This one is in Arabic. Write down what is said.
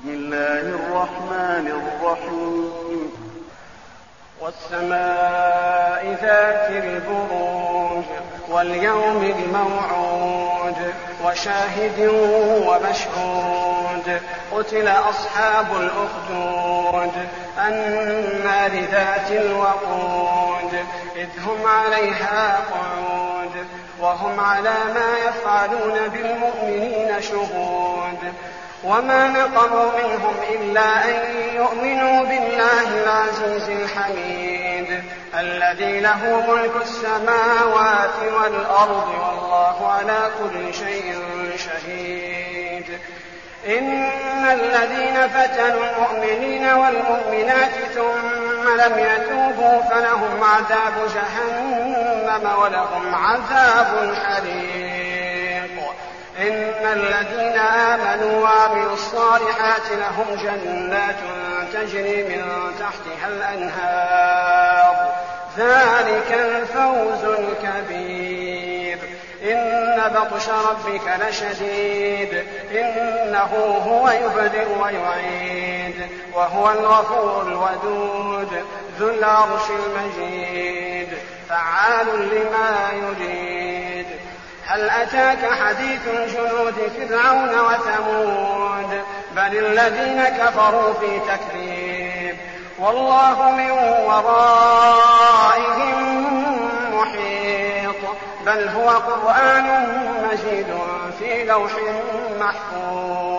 بسم الله الرحمن الرحيم والسماء ذات البروج واليوم الموعود وشاهد ومشهود قتل أصحاب الأخدود النار ذات الوقود إذ هم عليها قعود وهم على ما يفعلون بالمؤمنين شهود وما نقموا منهم إلا أن يؤمنوا بالله العزيز الحميد الذي له ملك السماوات والأرض والله على كل شيء شهيد إن الذين فتنوا المؤمنين والمؤمنات ثم لم يتوبوا فلهم عذاب جهنم ولهم عذاب الحريق إن الذين آمنوا وعملوا الصالحات لهم جنات تجري من تحتها الأنهار ذلك الفوز الكبير إن بطش ربك لشديد إنه هو يبدئ ويعيد وهو الغفور الودود ذو العرش المجيد فعال لما يريد هل أتاك حديث جنود فرعون وثمود بل الذين كفروا في تكذيب والله من ورائهم محيط بل هو قرآن مجيد في لوح محفوظ